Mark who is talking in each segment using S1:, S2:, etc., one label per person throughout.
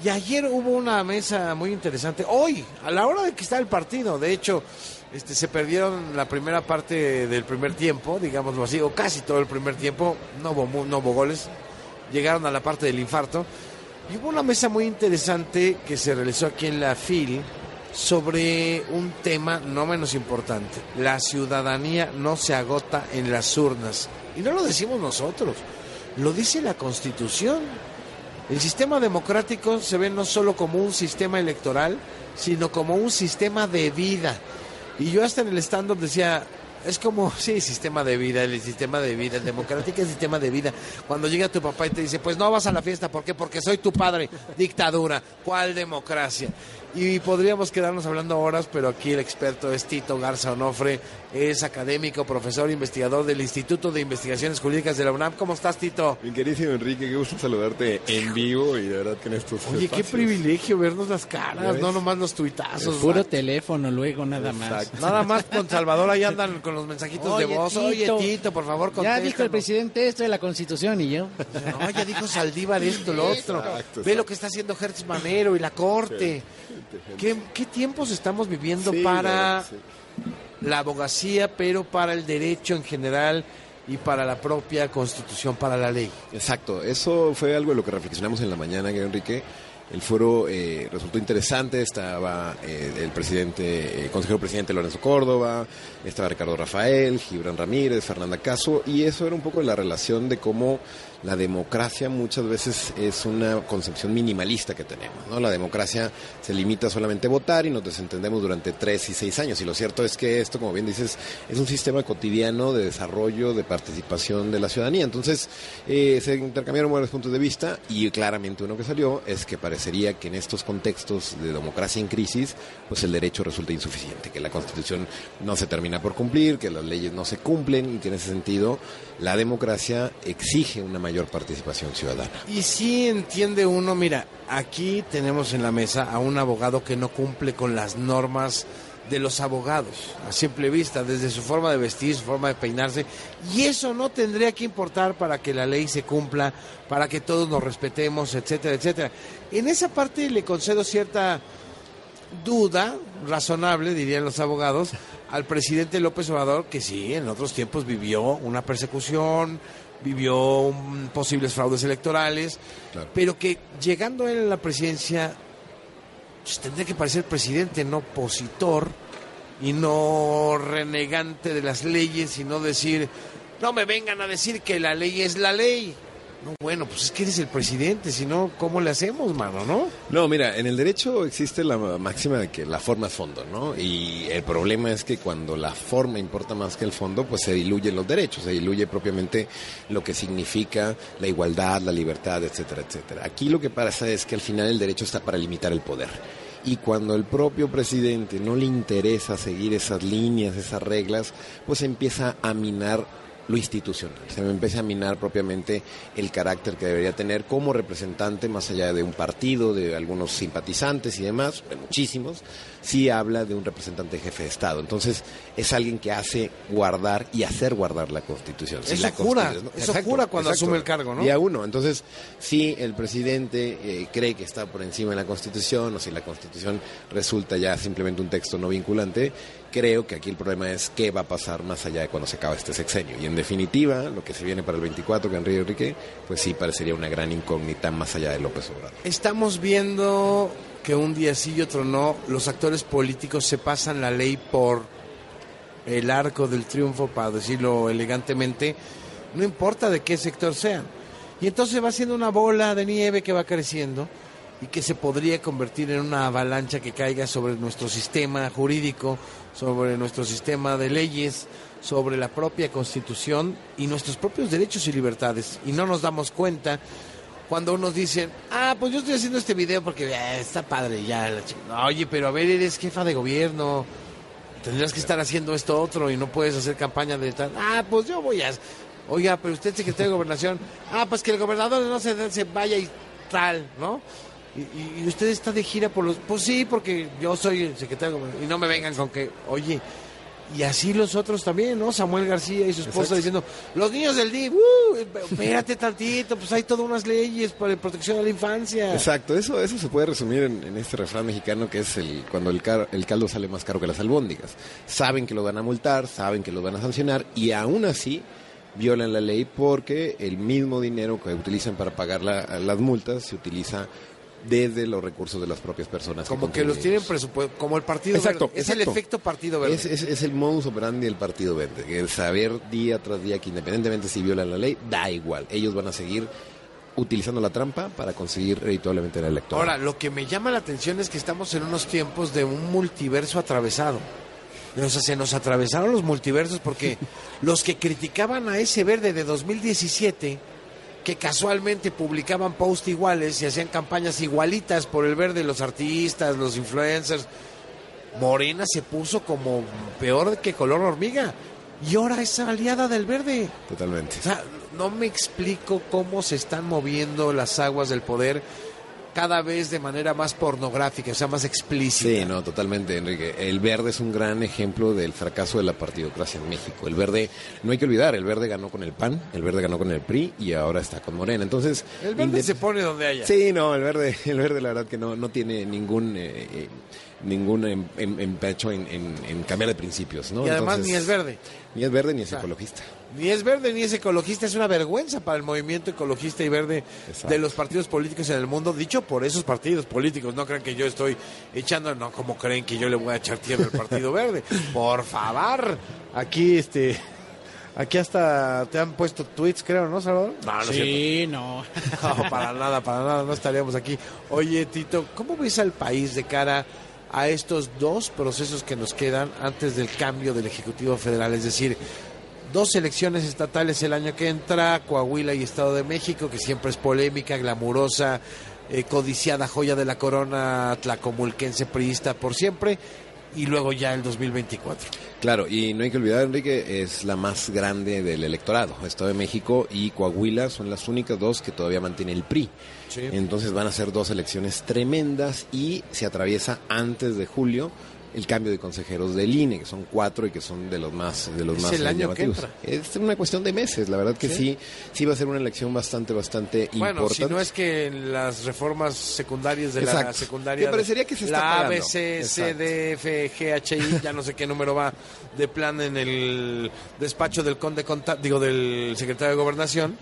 S1: Y ayer hubo una mesa muy interesante. Hoy, a la hora de que está el partido, de hecho, se perdieron la primera parte del primer tiempo, digámoslo así, o casi todo el primer tiempo. No hubo goles. Llegaron a la parte del infarto. Y hubo una mesa muy interesante que se realizó aquí en la FIL sobre un tema no menos importante. La ciudadanía no se agota en las urnas. Y no lo decimos nosotros, lo dice la Constitución. El sistema democrático se ve no solo como un sistema electoral, sino como un sistema de vida. Y yo hasta en el stand-up decía, es como, sí, sistema de vida, el democrático es sistema de vida. Cuando llega tu papá y te dice, pues no vas a la fiesta, ¿por qué? Porque soy tu padre. Dictadura, ¿cuál democracia? Y podríamos quedarnos hablando horas, pero aquí el experto es Tito Garza Onofre, es académico, profesor, investigador del Instituto de Investigaciones Jurídicas de la UNAM. ¿Cómo estás, Tito?
S2: Mi queridísimo Enrique, qué gusto saludarte en vivo y de verdad que en estos
S1: Oye,
S2: espacios.
S1: qué privilegio vernos las caras, no nomás los tuitazos.
S3: Puro teléfono luego, nada
S2: Exacto.
S3: más.
S1: Nada más con Salvador, ahí andan con los mensajitos de voz.
S3: Tito,
S1: Oye, Tito, por favor, contéstanos.
S3: ya dijo el presidente esto de la Constitución y yo.
S1: No, ya dijo Saldívar esto, lo otro.
S2: Exacto.
S1: Ve lo que está haciendo Hertz Manero y la Corte. ¿Qué tiempos estamos viviendo para la abogacía, pero para el derecho en general y para la propia Constitución, para la ley?
S2: Exacto, eso fue algo de lo que reflexionamos en la mañana, Enrique. El foro resultó interesante, estaba el consejero presidente Lorenzo Córdoba, estaba Ricardo Rafael, Gibran Ramírez, Fernanda Caso, y eso era un poco la relación de cómo la democracia muchas veces es una concepción minimalista que tenemos, ¿no? La democracia se limita solamente a votar y nos desentendemos durante 3 y 6 años, y lo cierto es que esto, como bien dices, es un sistema cotidiano de desarrollo, de participación de la ciudadanía. Entonces, se intercambiaron varios puntos de vista y claramente uno que salió es que parecería que en estos contextos de democracia en crisis, pues el derecho resulta insuficiente, que la Constitución no se termina por cumplir, que las leyes no se cumplen y que en ese sentido la democracia exige una mayor participación ciudadana.
S1: Y sí entiende uno, mira, aquí tenemos en la mesa a un abogado que no cumple con las normas de los abogados, a simple vista, desde su forma de vestir, su forma de peinarse, y eso no tendría que importar para que la ley se cumpla, para que todos nos respetemos, etcétera, etcétera. En esa parte le concedo cierta duda razonable, dirían los abogados, al presidente López Obrador, que sí, en otros tiempos vivió una persecución, vivió posibles fraudes electorales, claro, pero que llegando él a la presidencia, pues, tendría que parecer presidente, no opositor y no renegante de las leyes, y no decir, no me vengan a decir que la ley es la ley. No, bueno, pues es que eres el presidente, si no, ¿cómo le hacemos, mano, no?
S2: No, mira, en el derecho existe la máxima de que la forma es fondo, ¿no? Y el problema es que cuando la forma importa más que el fondo, pues se diluyen los derechos, se diluye propiamente lo que significa la igualdad, la libertad, etcétera, etcétera. Aquí lo que pasa es que al final el derecho está para limitar el poder. Y cuando el propio presidente no le interesa seguir esas líneas, esas reglas, pues empieza a minar lo institucional, se me empieza a minar propiamente el carácter que debería tener como representante, más allá de un partido, de algunos simpatizantes y demás, de muchísimos, sí habla de un representante jefe de Estado. Entonces, es alguien que hace guardar y hacer guardar la Constitución.
S1: Eso
S2: si la
S1: jura,
S2: ¿no?
S1: eso jura cuando asume el cargo, ¿no?
S2: Día uno. Entonces, si el presidente cree que está por encima de la Constitución, o si la Constitución resulta ya simplemente un texto no vinculante, creo que aquí el problema es qué va a pasar más allá de cuando se acaba este sexenio. Y en definitiva, lo que se viene para el 24, que Enrique, pues sí parecería una gran incógnita más allá de López Obrador.
S1: Estamos viendo que un día sí y otro no, los actores políticos se pasan la ley por el arco del triunfo, para decirlo elegantemente, no importa de qué sector sean. Y entonces va siendo una bola de nieve que va creciendo y que se podría convertir en una avalancha que caiga sobre nuestro sistema jurídico, sobre nuestro sistema de leyes, sobre la propia Constitución y nuestros propios derechos y libertades. Y no nos damos cuenta cuando unos dicen, pues yo estoy haciendo este video porque está padre ya. Oye, pero a ver, eres jefa de gobierno, tendrás que estar haciendo esto otro y no puedes hacer campaña de tal. Pues yo voy a... Oiga, pero usted es secretario de Gobernación. Pues que el gobernador no se vaya y tal, ¿no? Y usted está de gira por los... Pues sí, porque yo soy el secretario de Gobernación. Y no me vengan con que, oye, Y así los otros también, ¿no? Samuel García y su esposa
S2: Exacto.
S1: diciendo, los niños del DIF, espérate tantito, pues hay todas unas leyes para la protección de la infancia.
S2: Exacto, eso se puede resumir en este refrán mexicano que es cuando el caldo sale más caro que las albóndigas. Saben que lo van a multar, saben que lo van a sancionar y aún así violan la ley porque el mismo dinero que utilizan para pagar las multas se utiliza desde los recursos de las propias personas.
S1: Como que los tienen presupuesto, como el Partido
S2: Exacto,
S1: Verde. Es el
S2: exacto.
S1: efecto Partido Verde.
S2: Es el modus operandi del Partido Verde, que el saber día tras día que independientemente si violan la ley, da igual. Ellos van a seguir utilizando la trampa para conseguir redituablemente la electoral.
S1: Ahora, lo que me llama la atención es que estamos en unos tiempos de un multiverso atravesado. O sea, se nos atravesaron los multiversos porque los que criticaban a ese Verde de 2017, que casualmente publicaban posts iguales y hacían campañas igualitas por el Verde, los artistas, los influencers, Morena se puso como peor que color hormiga. Y ahora es aliada del Verde.
S2: Totalmente.
S1: O sea, no me explico cómo se están moviendo las aguas del poder cada vez de manera más pornográfica, o sea, más explícita.
S2: Sí, no, totalmente, Enrique. El Verde es un gran ejemplo del fracaso de la partidocracia en México. El Verde, no hay que olvidar, el Verde ganó con el PAN, el Verde ganó con el PRI y ahora está con Morena. Entonces,
S1: El Verde se pone donde haya.
S2: Sí, no, el verde la verdad que no tiene ningún empecho en cambiar de principios, ¿no?
S1: Y además
S2: Entonces,
S1: ni es verde.
S2: Ni es verde ni es ecologista.
S1: Ni es verde ni es ecologista, es una vergüenza para el movimiento ecologista y verde
S2: Exacto.
S1: de los partidos políticos en el mundo, dicho por esos partidos políticos. No crean que yo estoy echando, no como creen que yo le voy a echar tierra al Partido Verde. Por favor. Aquí aquí hasta te han puesto tweets, creo, ¿no, Salvador? No, no es cierto.
S3: Sí, no.
S1: No, para nada, no estaríamos aquí. Oye, Tito, ¿cómo ves al país de cara a estos dos procesos que nos quedan antes del cambio del Ejecutivo Federal? Es decir, dos elecciones estatales el año que entra, Coahuila y Estado de México, que siempre es polémica, glamurosa, codiciada joya de la corona tlacomulquense priista por siempre, y luego ya el 2024.
S2: Claro, y no hay que olvidar, Enrique, es la más grande del electorado. Estado de México y Coahuila son las únicas dos que todavía mantiene el PRI.
S1: Sí.
S2: Entonces van a ser dos elecciones tremendas y se atraviesa antes de julio el cambio de consejeros del INE, que son 4 y que son de los más
S1: el año que
S2: llamativos.
S1: entra.
S2: Es una cuestión de meses, la verdad que sí va a ser una elección bastante
S1: Bueno,
S2: importante.
S1: si no es que en las reformas secundarias de la
S2: Exacto.
S1: secundaria,
S2: Que parecería que se está
S1: la
S2: pagando.
S1: ABC, CD, F, G, H, I, ya no sé qué número va de plan en el despacho del del secretario de Gobernación.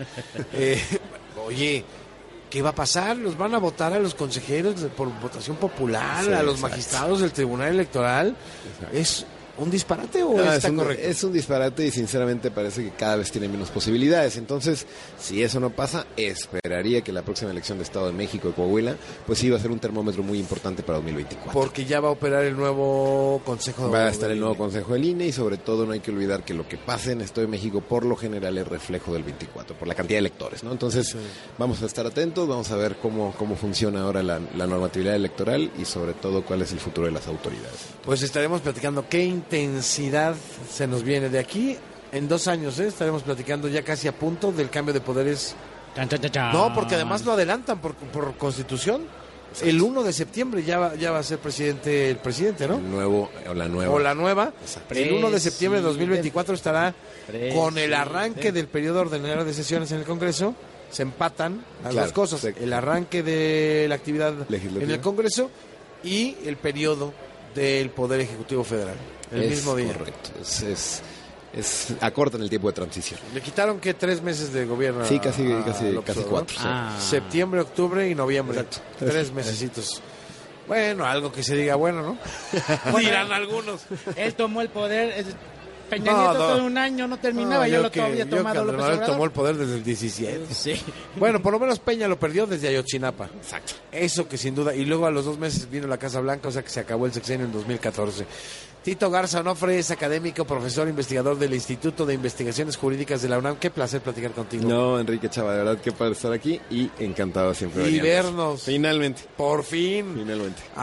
S1: Oye, ¿qué va a pasar? ¿Los van a votar a los consejeros por votación popular,
S2: Sí,
S1: a los
S2: exacto.
S1: magistrados del Tribunal Electoral?
S2: Exacto.
S1: ¿Es un disparate o
S2: No,
S1: está correcto?
S2: es un disparate y sinceramente parece que cada vez tiene menos posibilidades. Entonces, si eso no pasa, esperaría que la próxima elección de Estado de México y Coahuila, pues sí va a ser un termómetro muy importante para 2024.
S1: Porque ya va a operar el nuevo Consejo
S2: Va a estar el nuevo
S1: INE.
S2: Consejo del INE y sobre todo no hay que olvidar que lo que pase en Estado de México por lo general es reflejo del 24, por la cantidad de electores, ¿no? Entonces,
S1: Sí.
S2: vamos a estar atentos, vamos a ver cómo funciona ahora la normatividad electoral y sobre todo cuál es el futuro de las autoridades.
S1: Pues estaremos platicando qué intensidad se nos viene de aquí. En 2 años estaremos platicando ya casi a punto del cambio de poderes.
S3: Chan, chan, chan, chan.
S1: No, porque además lo adelantan por constitución. El 1 de septiembre ya va a ser el presidente, ¿no?
S2: El nuevo o la nueva.
S1: O la nueva.
S2: Exacto.
S1: El 1 de septiembre de 2024 estará con el arranque
S3: Presidente.
S1: del periodo ordinario de sesiones en el Congreso. Se empatan las
S2: Claro,
S1: dos cosas.
S2: exacto.
S1: El arranque de la actividad
S2: Legislativa.
S1: en el Congreso y el periodo del Poder Ejecutivo Federal. El
S2: Es
S1: mismo día.
S2: Correcto. Acortan el tiempo de transición.
S1: Le quitaron que 3 meses de gobierno.
S2: Sí, casi
S1: López Obrador,
S2: 4.
S1: ¿no?
S3: Ah.
S1: Septiembre, octubre y noviembre.
S2: Exacto.
S1: 3 mesecitos. Bueno, algo que se diga bueno, ¿no? Dirán algunos.
S3: Él tomó el poder. Peña
S1: No,
S3: Nieto
S1: no.
S3: todo un año no terminaba, ya lo había tomado
S1: Andrés
S3: López
S1: Manuel
S3: Obrador.
S1: tomó el poder desde el 17.
S3: Sí.
S1: Bueno, por lo menos Peña lo perdió desde Ayotzinapa.
S2: Exacto.
S1: Eso que sin duda. Y luego a los 2 meses vino la Casa Blanca, o sea que se acabó el sexenio en 2014. Tito Garza Onofre es académico, profesor, investigador del Instituto de Investigaciones Jurídicas de la UNAM. Qué placer platicar contigo.
S2: No, Enrique Chava, de verdad que para estar aquí y encantado siempre. de
S1: Y
S2: venir.
S1: vernos.
S2: Finalmente.
S1: Por fin.
S2: Finalmente.